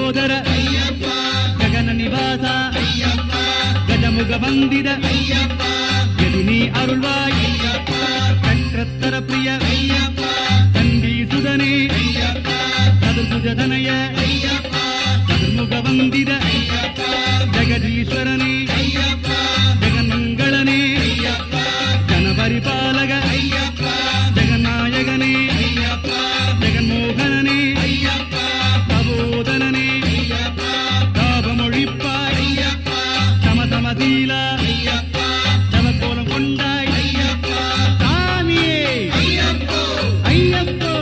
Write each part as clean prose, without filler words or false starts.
சோதர ஜகன நிவாச கஜமுக வந்தித எது நீ அருள்வாய் சக்கரத்தர பிரிய தண்டி சுதனே சதுர்புஜதனய சதுர்முக வந்தித ஜெகதீஸ்வரனே ஜெகன்மங்களனே ஜனபரிபாலக ஜெகநாயகனே ஜெகன்மோகனனே தபோதனனே தாபமொழிப்பாய் சமதமதீல தவக்கோலம் கொண்டாய் சாமியே ஐயப்போ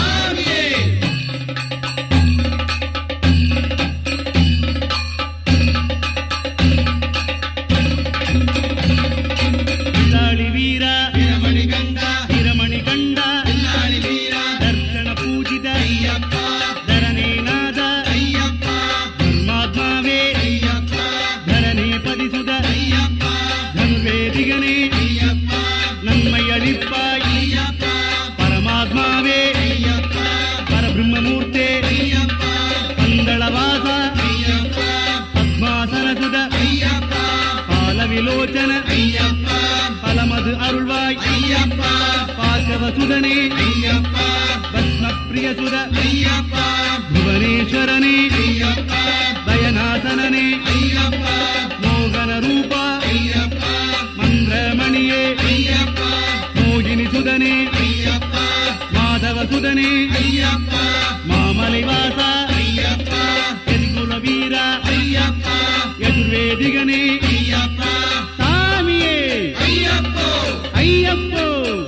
நன்மை அளிப்பாய் பரமாத்மாவே பரபிரம்மமூர்த்தே பந்தளவாச பத்மாசனசுத பாலவிலோச்சன பலமது அருள்வாய் பார்கவசுதனே பத்மப்பிரியசுத புவனேஸ்வரனே தயநாசனனே மோகன ரூபா மந்திரமணியே மோகினி சுதனே மாதவ சுதனே மாமலைவாச எதிகுல வீர எதிர்வேதிகனே சாமியே ஐயப்போ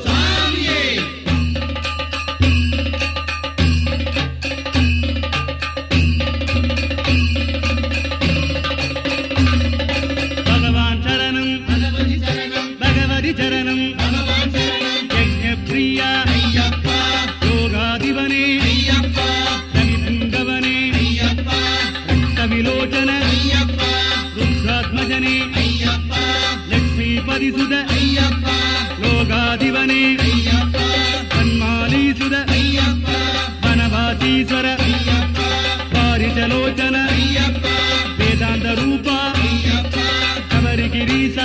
சரணம் யஜ்ஞப்ரியா யோகாதிபனே ரவிபுங்கவனே ரக்தவிலோச்சன ருத்ராத்மஜனே லக்ஷ்மீபதிசுத லோகாதிபனே தன்மாலீசுத வனவாசீஸ்வர பாரிஜலோச்சன வேதாந்த ரூபா கவரிகிரீச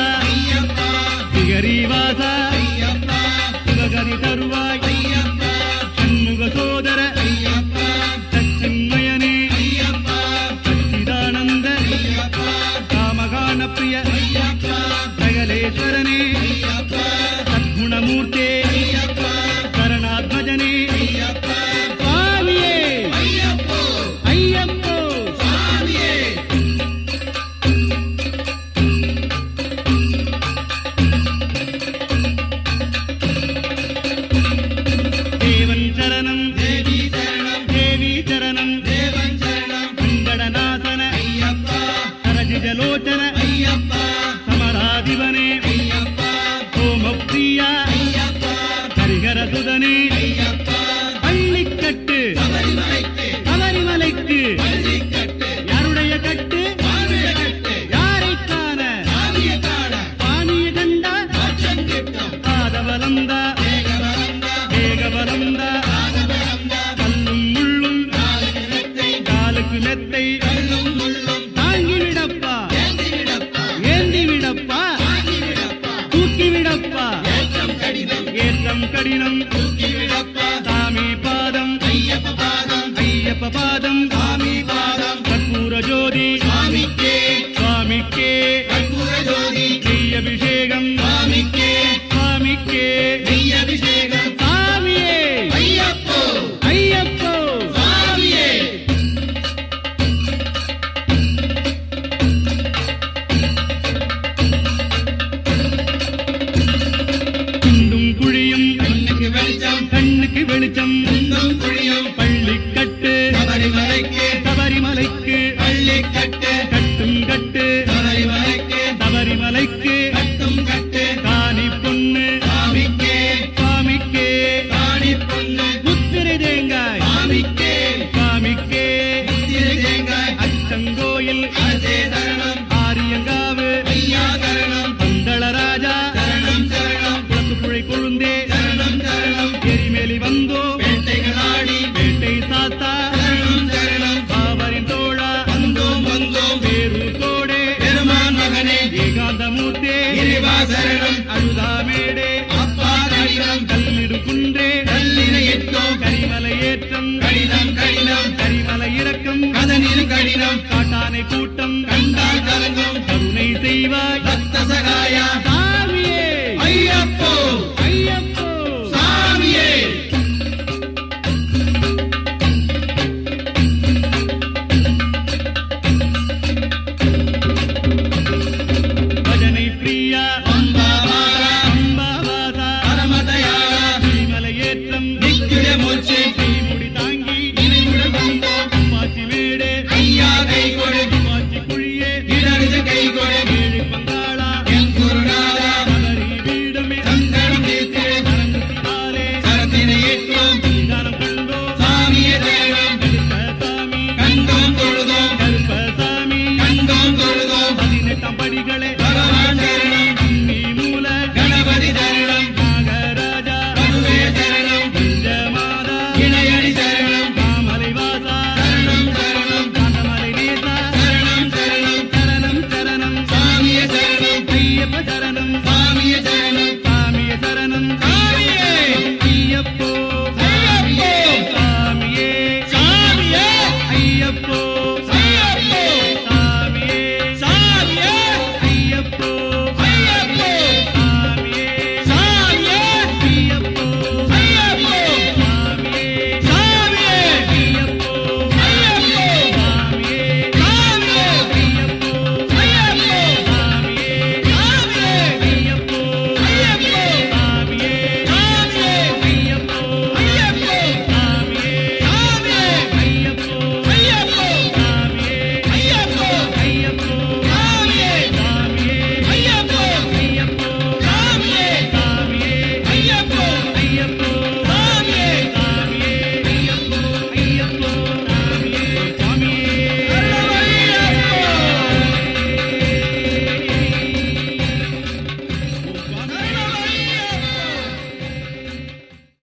ஹரிவாச சிவகரி தருவாய் சண்முக சோதர சச்சின்மயனே சச்சிதானந்த காமகான பிரிய சகலேஸ்வரனே சத்குணமூர்த்தே சரணாத்மஜனே சாமியே ஐயப்போ ஜலோச்சன சமராதிபனே ஓமப்பிரியா ஹரிஹர சுதனே பள்ளிக்கட்டு சபரிமலைக்கு யாருடைய கட்டு யாரை காண பாணிய கண்ட பாதவலந்த வேகவலந்த கல்லும் முள்ளும் காலுக்கு மெத்தை ஏற்றம் கடினம் சாமி பாதம் ஐயப்ப பாதம் சாமி பாதம் கற்பூர ஜோதி சுவாமிக்கே நெய் அபிஷேகம் சுவாமிக்கே நெய் அபிஷேகம் சாமியே ஐயப்போ சாமியே கண்ணுக்கு வெளிச்சம் பள்ளிக்கட்டு சபரிமலைக்கு கட்டும் கட்டு சபரிமலைக்கு காணி பொண்ணு கடினம் அழுதாமேடே அப்பா கடினம் கல்லிடு குன்றே கல்லினை எட்டோம் கரிமலை ஏற்றம் கடினம் கடினம் கரிமலை இறக்கம் கதனில் கடினம் காட்டானை கூட்டம் கண்டால் கலங்கும்